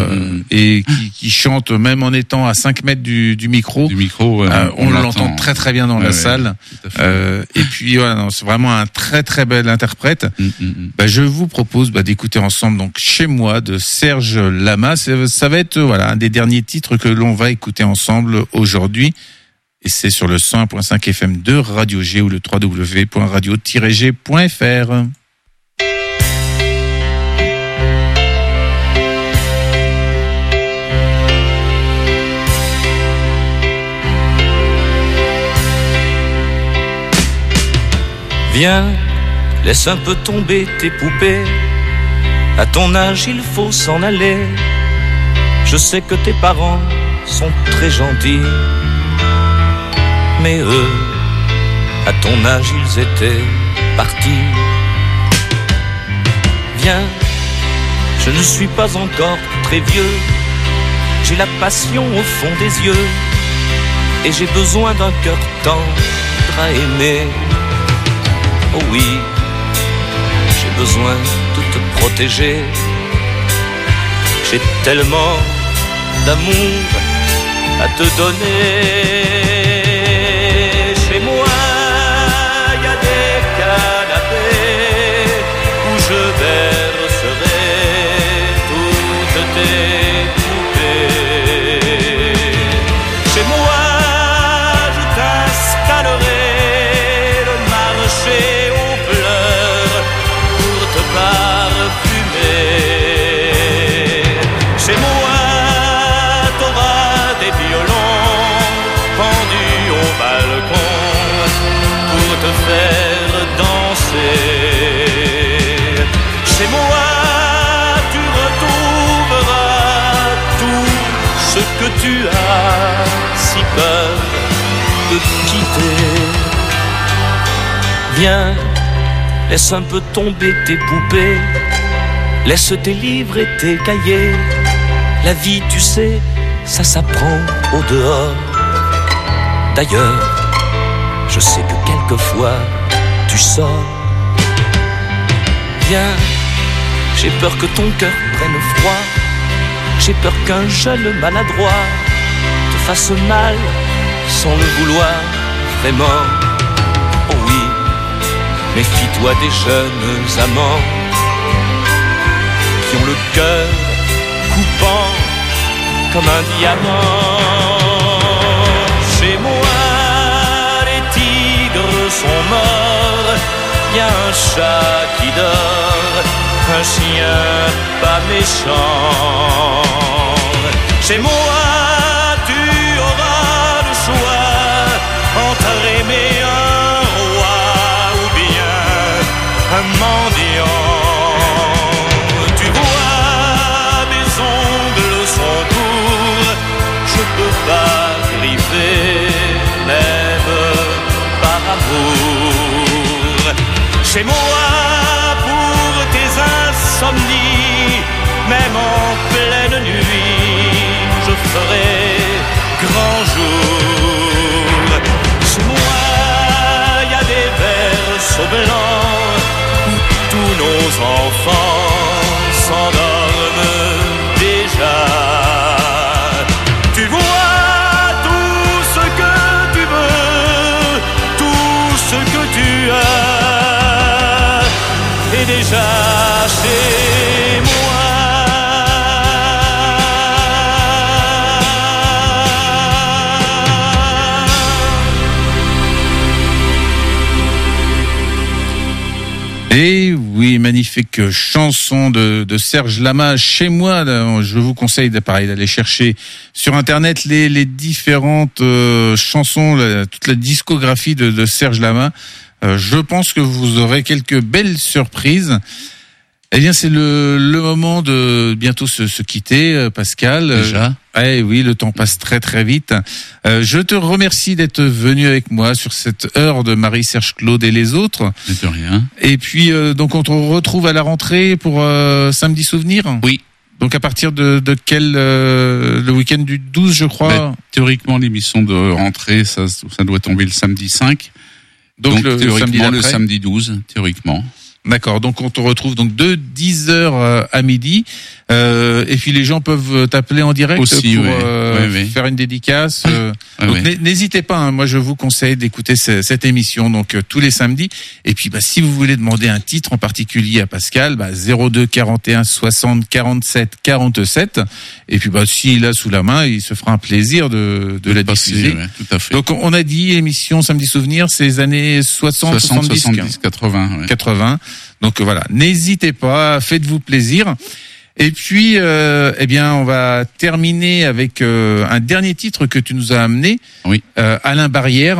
[SPEAKER 1] et qui chante même en étant à 5 mètres du micro. On l'entend très très bien dans la salle. Et puis c'est vraiment un très très bel interprète. Je vous propose d'écouter ensemble donc Chez moi de Serge Lama. Ça va être un des derniers titres que l'on va écouter ensemble aujourd'hui. Et c'est sur le 101.5 FM de Radio G ou le www.radio-g.fr.
[SPEAKER 4] Viens, laisse un peu tomber tes poupées. À ton âge, il faut s'en aller. Je sais que tes parents sont très gentils, mais eux, à ton âge, ils étaient partis. Viens, je ne suis pas encore très vieux. J'ai la passion au fond des yeux, et j'ai besoin d'un cœur tendre à aimer. Oh oui, j'ai besoin de te protéger. J'ai tellement d'amour à te donner. Chez moi, y a des canapés où je bercerai toutes tes poupées. Chez moi, je t'installerai le marché aux fleurs pour te parfumer. Chez moi, t'auras des violons pendus au balcon pour te faire danser. Chez moi, tu retrouveras tout ce que tu as si peur de quitter. Viens, laisse un peu tomber tes poupées, laisse tes livres et tes cahiers. La vie, tu sais, ça s'apprend au dehors. D'ailleurs, je sais que quelquefois tu sors. Viens, j'ai peur que ton cœur prenne froid. J'ai peur qu'un jeune maladroit te fasse mal sans le vouloir vraiment. Oh oui, méfie-toi des jeunes amants qui ont le cœur coupant comme un diamant. Chez moi, les tigres sont morts. Y a un chat qui dort, un chien pas méchant. Chez moi, tu auras le choix entre aimer un roi ou bien un mendiant. Tu vois, mes ongles sont courts, je peux pas griffer, même par amour. Chez moi, pour tes insomnies, même en pleine nuit, je ferai grand jour. Chez moi, y a des berceaux blancs où tous nos enfants s'endorment déjà. Tu vois tout ce que tu veux, tout ce que tu as est déjà chez moi.
[SPEAKER 1] Et oui, magnifique chanson de Serge Lama, Chez moi. Je vous conseille d'aller chercher sur Internet les différentes chansons, toute la discographie de Serge Lama. Je pense que vous aurez quelques belles surprises. Eh bien, c'est le moment de bientôt se quitter, Pascal.
[SPEAKER 2] Déjà.
[SPEAKER 1] Oui, le temps passe très très vite. Je te remercie d'être venu avec moi sur cette heure de Marie-Serge Claude et les autres.
[SPEAKER 2] De rien.
[SPEAKER 1] Et puis, donc, on te retrouve à la rentrée pour Samedi Souvenir.
[SPEAKER 2] Oui.
[SPEAKER 1] Donc, à partir de quel le week-end du 12, je crois.
[SPEAKER 2] Théoriquement, l'émission de rentrée, ça doit tomber le samedi 5. Donc théoriquement, le samedi 12, théoriquement.
[SPEAKER 1] D'accord, donc on te retrouve donc de 10h à midi, et puis les gens peuvent t'appeler en direct
[SPEAKER 2] aussi,
[SPEAKER 1] pour
[SPEAKER 2] oui.
[SPEAKER 1] faire une dédicace. Donc n'hésitez pas, hein, moi je vous conseille d'écouter cette émission donc tous les samedis. Et puis si vous voulez demander un titre en particulier à Pascal, 02 41 60 47 47. Et puis s'il a sous la main, il se fera un plaisir de la diffuser.
[SPEAKER 2] Ouais, tout à fait.
[SPEAKER 1] Donc on a dit émission Samedi Souvenir, c'est les années 60 70
[SPEAKER 2] 80. Ouais.
[SPEAKER 1] 80. Donc voilà, n'hésitez pas, faites-vous plaisir. Et puis, on va terminer avec un dernier titre que tu nous as amené.
[SPEAKER 2] Oui.
[SPEAKER 1] Alain Barrière.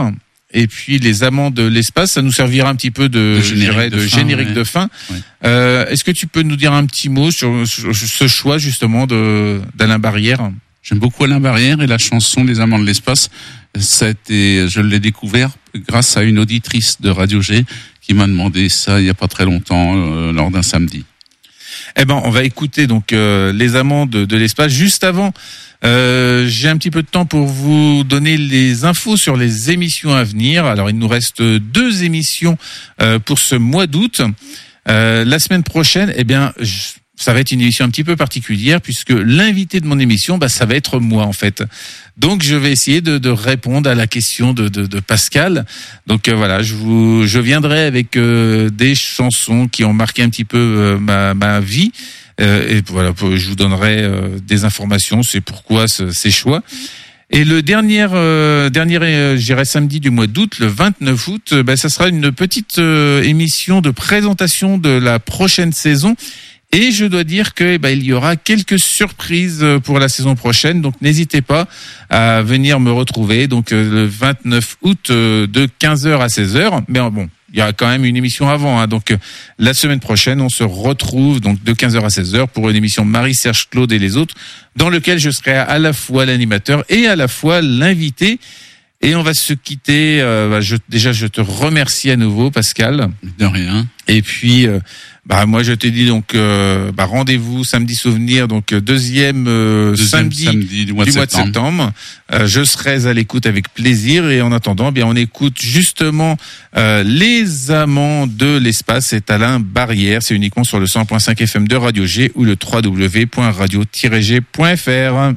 [SPEAKER 1] et puis Les Amants de l'espace. Ça nous servira un petit peu de générique de fin.
[SPEAKER 2] Ouais.
[SPEAKER 1] Est-ce que tu peux nous dire un petit mot sur ce choix justement d'Alain Barrière?
[SPEAKER 2] J'aime beaucoup Alain Barrière et la chanson Les Amants de l'espace. Je l'ai découvert grâce à une auditrice de Radio G qui m'a demandé ça il y a pas très longtemps lors d'un samedi.
[SPEAKER 1] Eh ben, on va écouter donc Les Amants de l'espace. Juste avant, j'ai un petit peu de temps pour vous donner les infos sur les émissions à venir. Alors, il nous reste 2 émissions pour ce mois d'août. La semaine prochaine, eh bien, ça va être une émission un petit peu particulière puisque l'invité de mon émission, ça va être moi en fait. Donc je vais essayer de répondre à la question de Pascal. Donc voilà, je viendrai avec des chansons qui ont marqué un petit peu ma vie. Et voilà, je vous donnerai des informations, c'est pourquoi ces choix. Et le dernier, je dirais samedi du mois d'août, le 29 août, ça sera une petite émission de présentation de la prochaine saison. Et je dois dire que il y aura quelques surprises pour la saison prochaine, donc n'hésitez pas à venir me retrouver. Donc le 29 août de 15h à 16h. Mais bon, il y aura quand même une émission avant. Hein. Donc la semaine prochaine, on se retrouve donc de 15h à 16h pour une émission Marie-Serge Claude et les autres, dans lequel je serai à la fois l'animateur et à la fois l'invité. Et on va se quitter. Je te remercie à nouveau, Pascal.
[SPEAKER 2] De rien.
[SPEAKER 1] Et puis, moi, je te dis donc, rendez-vous samedi souvenir, donc deuxième samedi du mois de septembre. Je serai à l'écoute avec plaisir. Et en attendant, on écoute justement Les Amants de l'espace. C'est Alain Barrière. C'est uniquement sur le 100.5 FM de Radio G ou le www.radio-g.fr.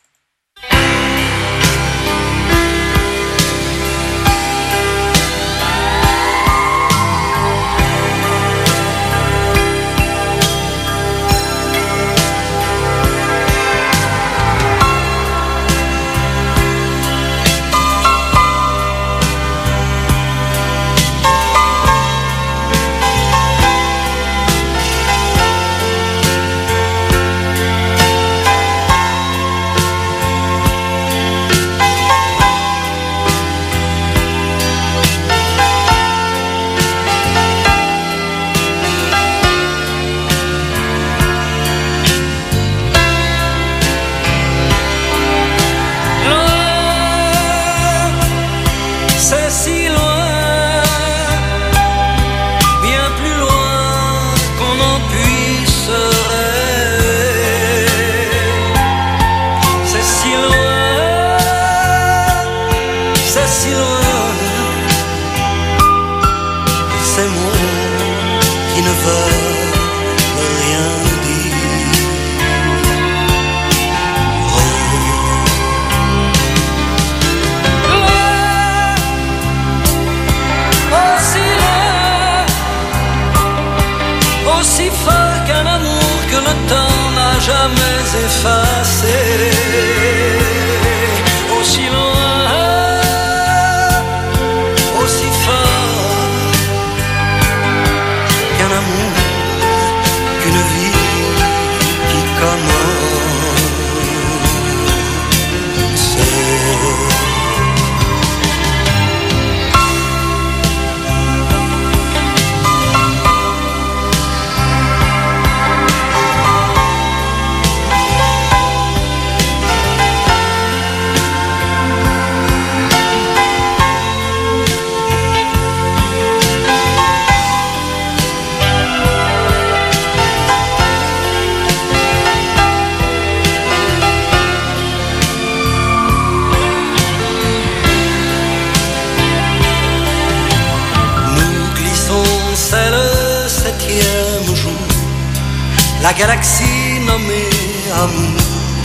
[SPEAKER 12] La galaxie nommée amour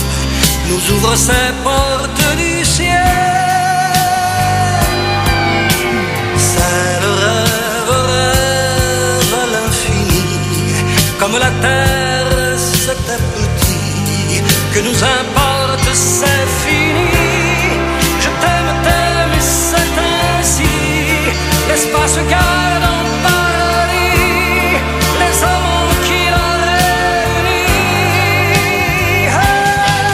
[SPEAKER 12] nous ouvre ses portes du ciel. C'est le rêve à l'infini, comme la terre c'était petit, que nous importe c'est fini. Je t'aime, et c'est ainsi, l'espace garde en paradis les amants qui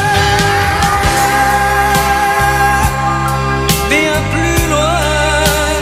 [SPEAKER 12] bien plus loin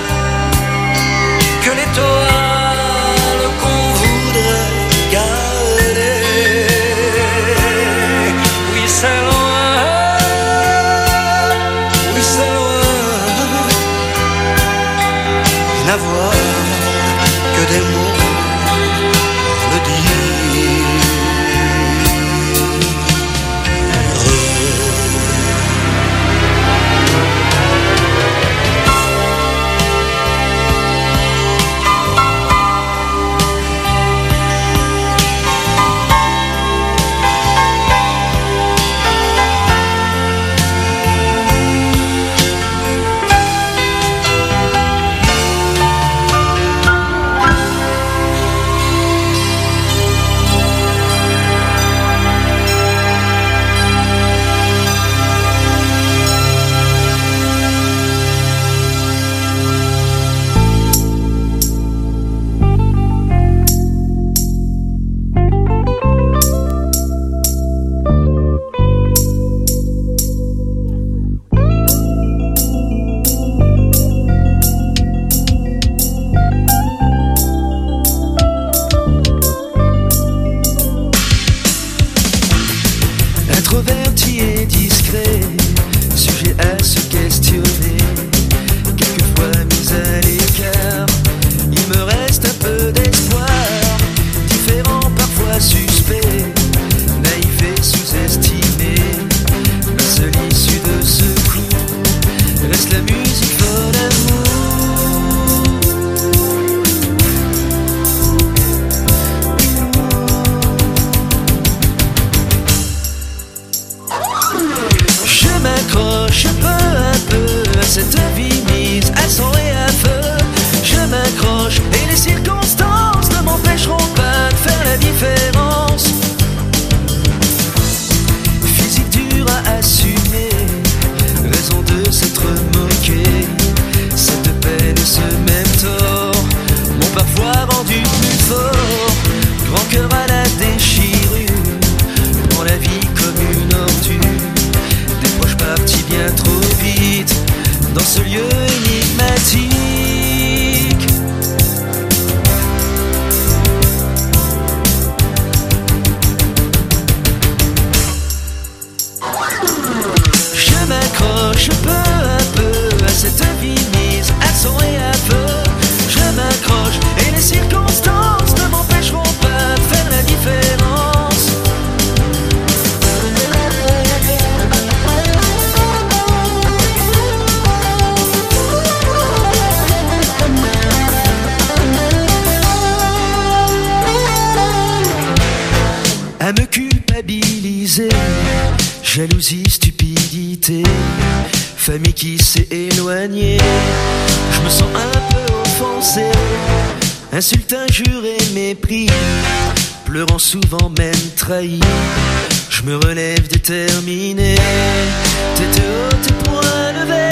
[SPEAKER 13] utilisé. Jalousie, stupidité, famille qui s'est éloignée. Je me sens un peu offensé, insulte, injure et mépris, pleurant souvent même trahi. Je me relève déterminé, tête haute et poing levé.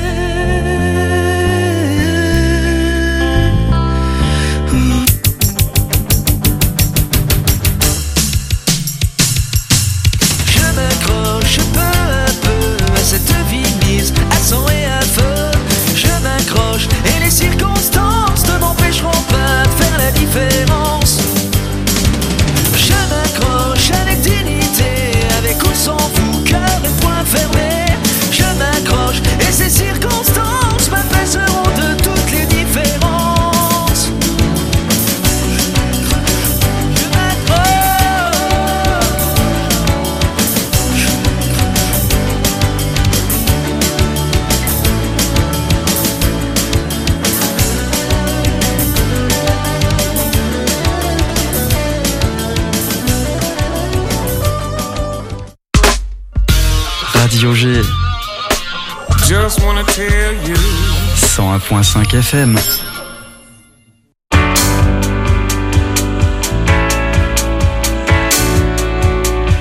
[SPEAKER 13] Je m'accroche peu à peu à cette vie mise à sang et à feu. Je m'accroche et les circonstances ne m'empêcheront pas de faire la différence. Je m'accroche avec dignité, avec ou sans vous, cœur et poing fermé. Je m'accroche et ces circonstances m'apaiseront de toutes les différences. Je m'accroche.
[SPEAKER 14] Radio G 101.5 FM.